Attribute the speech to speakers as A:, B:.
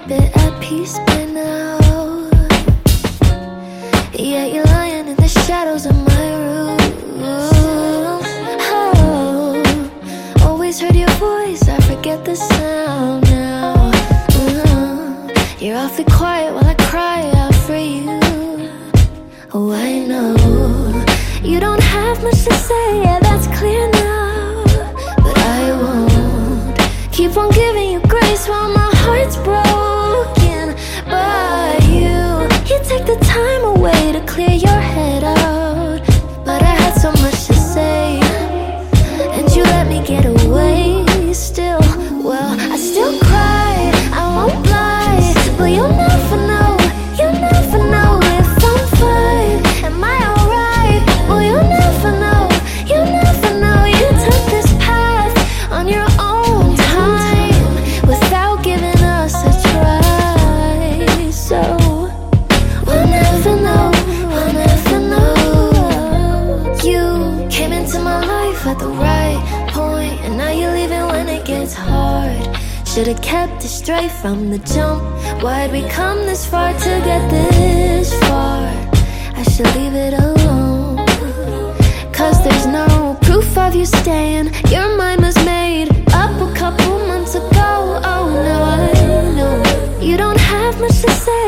A: bit at peace by now. Yeah, you're lying in the shadows of my room. Oh, always heard your voice, I forget the sound now. You're awfully quiet while I cry out for you. Oh, I know you don't have much to say, yeah, that's clear now. But I won't keep on giving you grace while my heart's broken. But you take the time away to clear your head out. But I had so much to say, and you let me get away still. Well, I still cry, I won't lie, but you'll never know, you'll never know if I'm fine. Am I alright? Well, you'll never know, you'll never know. You took this path on your own time without giving us a try. So we'll never know, we'll never know. You came into my life at the right point, and now you're leaving when it gets hard. Should've kept it straight from the jump. Why'd we come this far to get this far? I should leave it alone, cause there's no proof of you staying. Your mind was made up a couple months ago. Oh no, I know you don't have much to say,